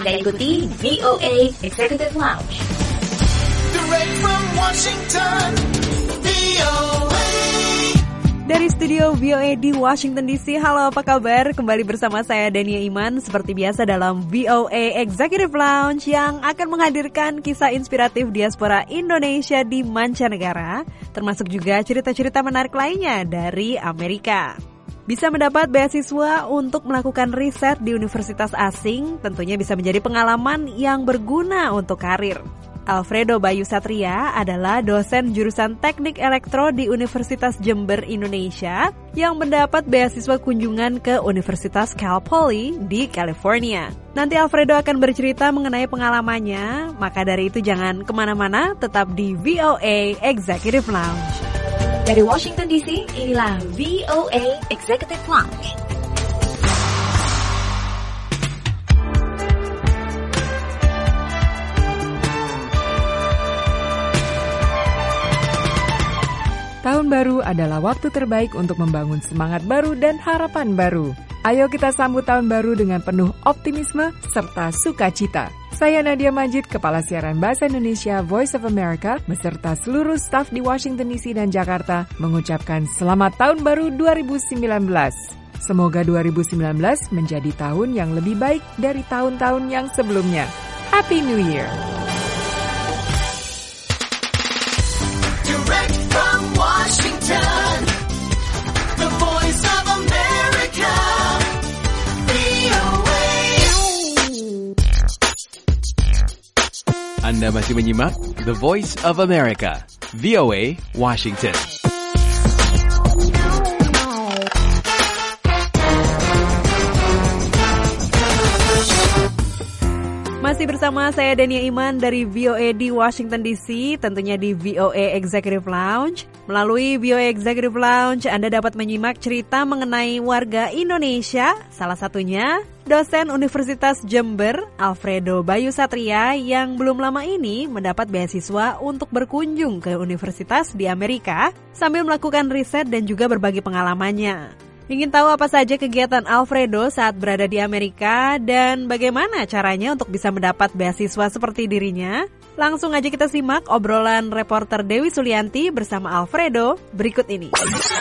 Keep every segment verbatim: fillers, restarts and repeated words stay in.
Anda ikuti V O A Executive Lounge. Direct from Washington, V O A. Dari studio V O A di Washington D C, halo apa kabar? Kembali bersama saya Dania Iman seperti biasa dalam V O A Executive Lounge yang akan menghadirkan kisah inspiratif diaspora Indonesia di mancanegara, termasuk juga cerita-cerita menarik lainnya dari Amerika. Bisa mendapat beasiswa untuk melakukan riset di universitas asing, tentunya bisa menjadi pengalaman yang berguna untuk karir. Alfredo Bayu Satria adalah dosen jurusan Teknik Elektro di Universitas Jember, Indonesia, yang mendapat beasiswa kunjungan ke Universitas Cal Poly di California. Nanti Alfredo akan bercerita mengenai pengalamannya, maka dari itu jangan kemana-mana, tetap di V O A Executive Lounge. Dari Washington D C, inilah V O A Executive Lounge. Tahun baru adalah waktu terbaik untuk membangun semangat baru dan harapan baru. Ayo kita sambut tahun baru dengan penuh optimisme serta sukacita. Saya Nadia Majid, Kepala Siaran Bahasa Indonesia Voice of America, beserta seluruh staf di Washington D C dan Jakarta, mengucapkan selamat tahun baru dua ribu sembilan belas. Semoga dua ribu sembilan belas menjadi tahun yang lebih baik dari tahun-tahun yang sebelumnya. Happy New Year! Direct from Washington, the voice of America, V O A. Anda masih menyimak The Voice of America, V O A, Washington. Masih bersama saya Dania Iman dari V O A di Washington D C, tentunya di V O A Executive Lounge. Melalui V O A Executive Lounge, Anda dapat menyimak cerita mengenai warga Indonesia, salah satunya dosen Universitas Jember, Alfredo Bayu Satria, yang belum lama ini mendapat beasiswa untuk berkunjung ke universitas di Amerika sambil melakukan riset dan juga berbagi pengalamannya. Ingin tahu apa saja kegiatan Alfredo saat berada di Amerika dan bagaimana caranya untuk bisa mendapat beasiswa seperti dirinya? Langsung aja kita simak obrolan reporter Dewi Sulianti bersama Alfredo berikut ini.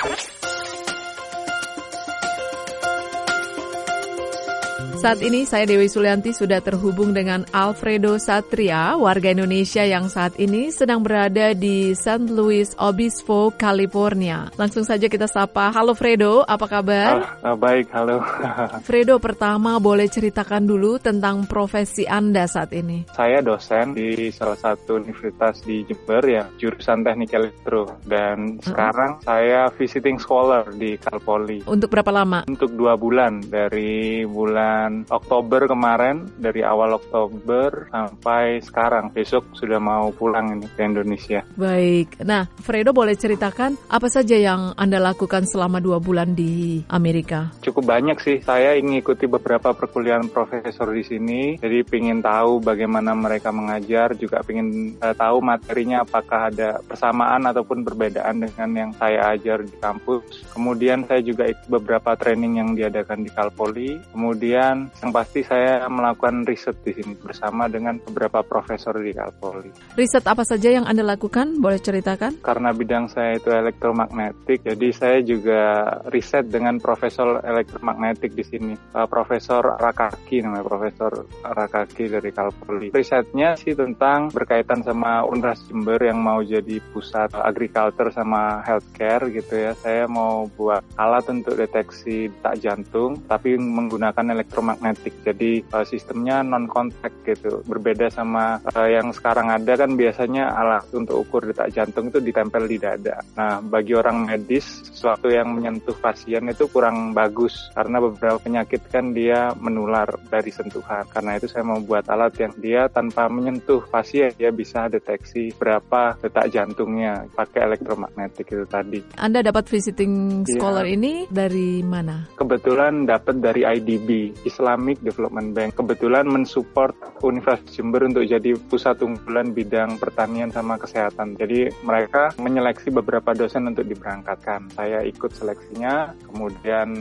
Saat ini saya Dewi Sulianti sudah terhubung dengan Alfredo Satria, warga Indonesia yang saat ini sedang berada di Saint Louis Obispo, California. Langsung saja kita sapa. Halo Fredo, apa kabar? Ah, baik, halo. Fredo, pertama boleh ceritakan dulu tentang profesi Anda saat ini. Saya dosen di salah satu universitas di Jember ya, jurusan Teknik Elektro. Dan uh-huh. sekarang saya visiting scholar di Cal Poly. Untuk berapa lama? Untuk dua bulan, dari bulan Oktober kemarin, dari awal Oktober sampai sekarang. Besok sudah mau pulang ini ke Indonesia. Baik, nah Fredo boleh ceritakan apa saja yang Anda lakukan selama dua bulan di Amerika? Cukup banyak sih, saya ingin ikuti beberapa perkuliahan profesor di sini. Jadi ingin tahu bagaimana mereka mengajar, juga ingin uh, tahu materinya apakah ada persamaan ataupun perbedaan dengan yang saya ajar di kampus. Kemudian saya juga ikut beberapa training yang diadakan di Cal Poly. Kemudian yang pasti saya melakukan riset di sini bersama dengan beberapa profesor di Cal Poly. Riset apa saja yang Anda lakukan? Boleh ceritakan? Karena bidang saya itu elektromagnetik, jadi saya juga riset dengan profesor elektromagnetik di sini. Uh, Profesor Rakaki namanya, Profesor Rakaki dari Cal Poly. Risetnya sih tentang berkaitan sama Universitas Jember yang mau jadi pusat agriculture sama healthcare gitu ya. Saya mau buat alat untuk deteksi detak jantung, tapi menggunakan elektromagnetik. Magnetik, jadi uh, sistemnya non-contact gitu, berbeda sama uh, yang sekarang ada kan biasanya alat untuk ukur detak jantung itu ditempel di dada. Nah, bagi orang medis sesuatu yang menyentuh pasien itu kurang bagus karena beberapa penyakit kan dia menular dari sentuhan. Karena itu saya mau buat alat yang dia tanpa menyentuh pasien dia bisa deteksi berapa detak jantungnya pakai elektromagnetik itu tadi. Anda dapat visiting scholar ya. Ini dari mana? Kebetulan dapat dari I D B, Islamic Development Bank. Kebetulan mensupport Universitas Jember untuk jadi pusat unggulan bidang pertanian sama kesehatan. Jadi mereka menyeleksi beberapa dosen untuk diberangkatkan. Saya ikut seleksinya, kemudian diterima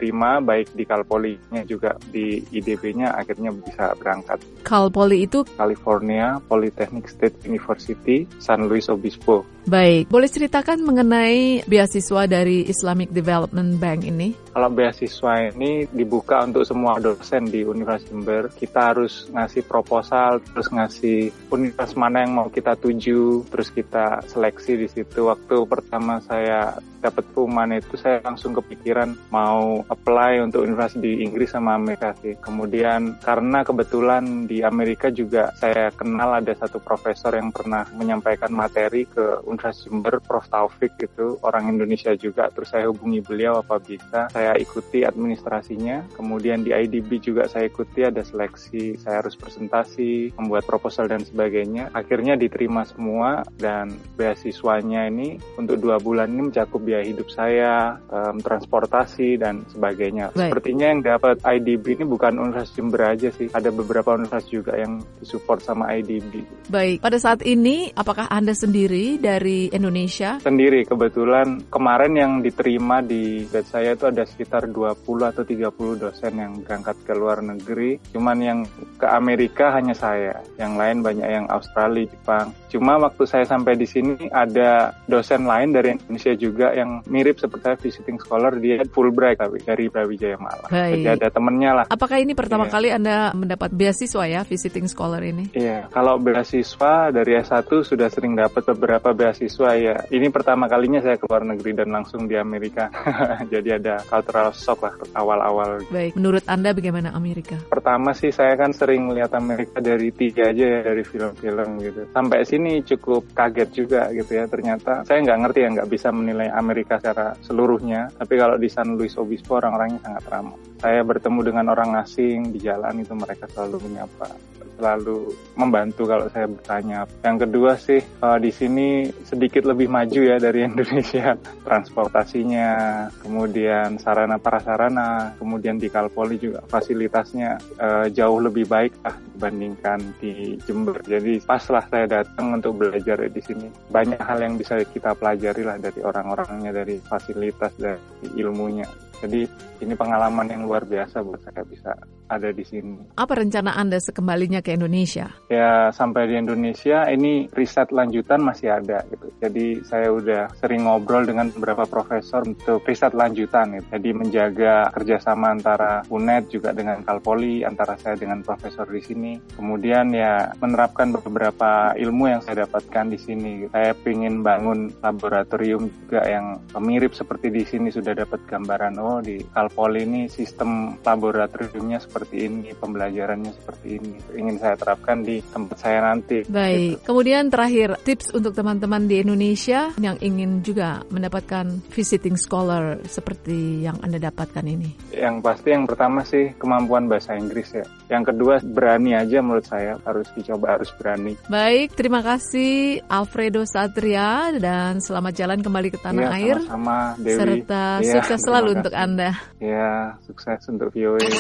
diterima baik di Cal Poly-nya juga di I D B-nya, akhirnya bisa berangkat. Cal Poly itu California Polytechnic State University, San Luis Obispo. baik. Boleh ceritakan mengenai beasiswa dari Islamic Development Bank ini? Kalau beasiswa ini dibuka untuk semua dosen di Universitas Jember. Kita harus ngasih proposal, terus ngasih universitas mana yang mau kita tuju, terus kita seleksi di situ. Waktu pertama saya dapat pengumuman itu, saya langsung kepikiran mau apply untuk universitas di Inggris sama Amerika sih. Kemudian karena kebetulan di Amerika juga saya kenal ada satu profesor yang pernah menyampaikan materi ke Universitas Jember, Prof Taufik itu orang Indonesia juga. Terus saya hubungi beliau apa bisa saya ikuti administrasinya. Kemudian di I D B juga saya ikuti, ada seleksi, saya harus presentasi, membuat proposal dan sebagainya. Akhirnya diterima semua dan beasiswanya ini untuk dua bulan ini mencakup biaya hidup saya, um, transportasi dan sebagainya. Baik. Sepertinya yang dapat I D B ini bukan Universitas Jember aja sih, ada beberapa universitas juga yang disupport sama I D B. Baik, pada saat ini apakah Anda sendiri dari Indonesia? Sendiri, kebetulan kemarin yang diterima di batch saya itu ada sekitar dua puluh atau tiga puluh dosen yang berangkat ke luar negeri. Cuman yang ke Amerika hanya saya, yang lain banyak yang Australia, Jepang. Cuma waktu saya sampai di sini ada dosen lain dari Indonesia juga yang mirip seperti saya, visiting scholar, dia Fulbright tapi dari Brawijaya Malang. Baik. Jadi ada temennya lah. Apakah ini pertama Iya. kali Anda mendapat beasiswa ya, visiting scholar ini? Iya, kalau beasiswa dari S satu sudah sering dapat beberapa beasiswa ya. Ini pertama kalinya saya ke luar negeri dan langsung di Amerika. Jadi ada cultural shock lah awal-awal. Baik, menurut Anda bagaimana Amerika? Pertama sih saya kan sering lihat Amerika dari T V aja ya, dari film-film gitu. Sampai sini cukup kaget juga gitu ya. Ternyata saya nggak ngerti ya, nggak bisa menilai Amerika secara seluruhnya. Tapi kalau di San Luis Obispo orang-orangnya sangat ramah. Saya bertemu dengan orang asing di jalan itu, mereka selalu menyapa, selalu membantu kalau saya bertanya. Yang kedua sih uh, di sini sedikit lebih maju ya dari Indonesia. Transportasinya, kemudian sarana prasarana, kemudian di Cal Poly juga fasilitasnya uh, jauh lebih baik lah dibandingkan di Jember. Jadi pas lah saya datang untuk belajar di sini. Banyak hal yang bisa kita pelajari lah dari orang-orangnya, dari fasilitas, dari ilmunya. Jadi ini pengalaman yang luar biasa buat saya bisa ada di sini. Apa rencana Anda sekembalinya ke Indonesia? Ya sampai di Indonesia ini riset lanjutan masih ada gitu. Jadi saya udah sering ngobrol dengan beberapa profesor untuk riset lanjutan gitu. Jadi menjaga kerjasama antara U N E D juga dengan Cal Poly, antara saya dengan profesor di sini. Kemudian ya menerapkan beberapa ilmu yang saya dapatkan di sini. Saya ingin bangun laboratorium juga yang mirip seperti di sini, sudah dapat gambaran oh di Cal Poly ini sistem laboratoriumnya seperti ini, pembelajarannya seperti ini. Ingin saya terapkan di tempat saya nanti. Baik, gitu. Kemudian terakhir, tips untuk teman-teman di Indonesia yang ingin juga mendapatkan visiting scholar seperti yang Anda dapatkan ini. Yang pasti yang pertama sih kemampuan bahasa Inggris ya. Yang kedua berani aja, menurut saya harus dicoba, harus berani. Baik, terima kasih Alfredo Satria dan selamat jalan kembali ke tanah Ya, air. sama-sama Dewi. Serta Ya, sukses selalu terima untuk kasih. Anda. Ya, sukses untuk V O A.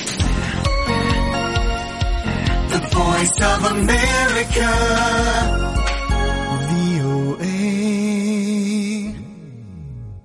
The Voice of America.